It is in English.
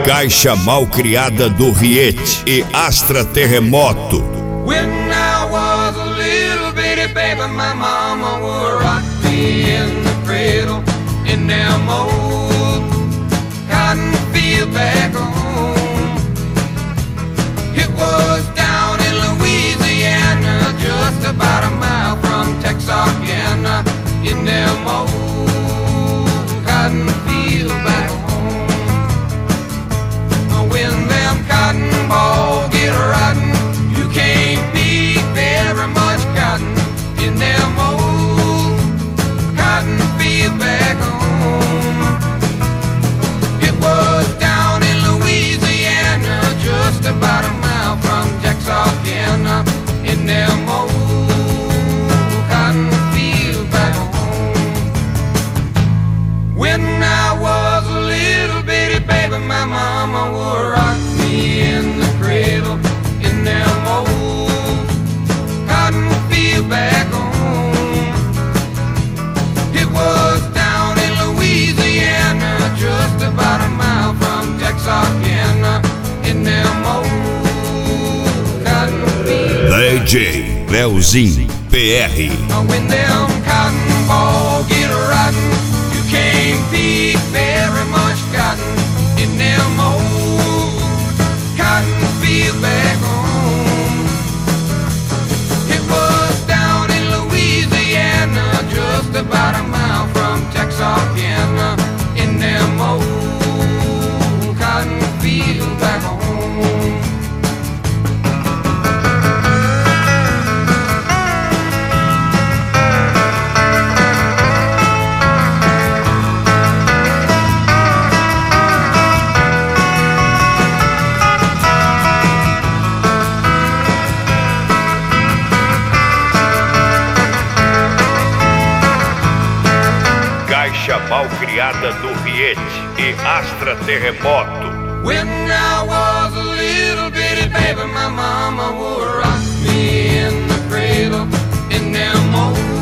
Caixa mal criada do Riete e Astra Terremoto. When I was a little bitty baby, my mama would rock me in the cradle in them old cotton field back home. It was down in Louisiana, just about a mile from Texarkana, in them old cotton field back home. When them cotton balls get rotten, you can't pick very much cotton in them old cotton field back home. It was down in Louisiana, just about a mile from Texarkana, in them old cotton field back home. When I was a little bitty baby, my mama would rock me in the cradle in them old cotton field back home. It was down in Louisiana, just about a mile from Texarkana, in them old cotton field. DJ Leozinho PR. When them cotton balls get rotten, you can't pick very much cotton in them old cotton field back home. It was down in Louisiana, just about a mile from Texarkana, in them old cotton field back home. Caixa mal criada do Riete e Astra Terremoto. When I was a little bitty baby, my mama would rock me in the cradle in them old